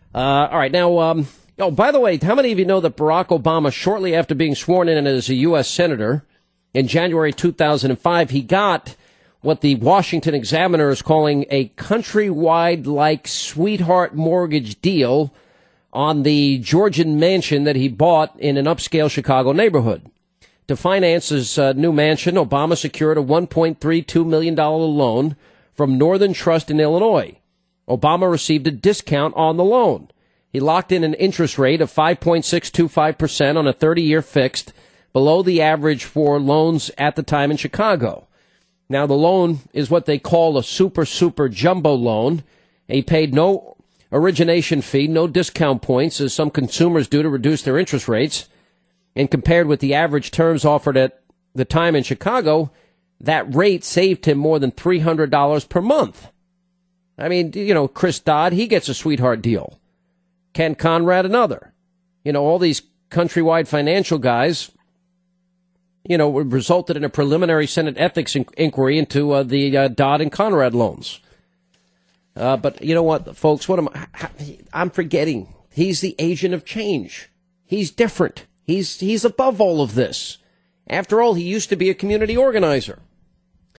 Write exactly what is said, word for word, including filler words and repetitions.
Uh, all right, now, um, oh, by the way, how many of you know that Barack Obama, shortly after being sworn in as a U S senator in January two thousand five, he got what the Washington Examiner is calling a countrywide-like sweetheart mortgage deal on the Georgian mansion that he bought in an upscale Chicago neighborhood. To finance his uh, new mansion, Obama secured a one point three two million dollars loan from Northern Trust in Illinois. Obama received a discount on the loan. He locked in an interest rate of five point six two five percent on a thirty-year fixed, below the average for loans at the time in Chicago. Now, the loan is what they call a super, super jumbo loan. He paid no origination fee, no discount points, as some consumers do to reduce their interest rates. And compared with the average terms offered at the time in Chicago, that rate saved him more than three hundred dollars per month. I mean, you know, Chris Dodd, he gets a sweetheart deal. Ken Conrad, another. You know, all these countrywide financial guys, you know, resulted in a preliminary Senate ethics in- inquiry into uh, the uh, Dodd and Conrad loans. Uh, but you know what, folks, what am I, I'm forgetting. He's the agent of change. He's different. He's, he's above all of this. After all, he used to be a community organizer.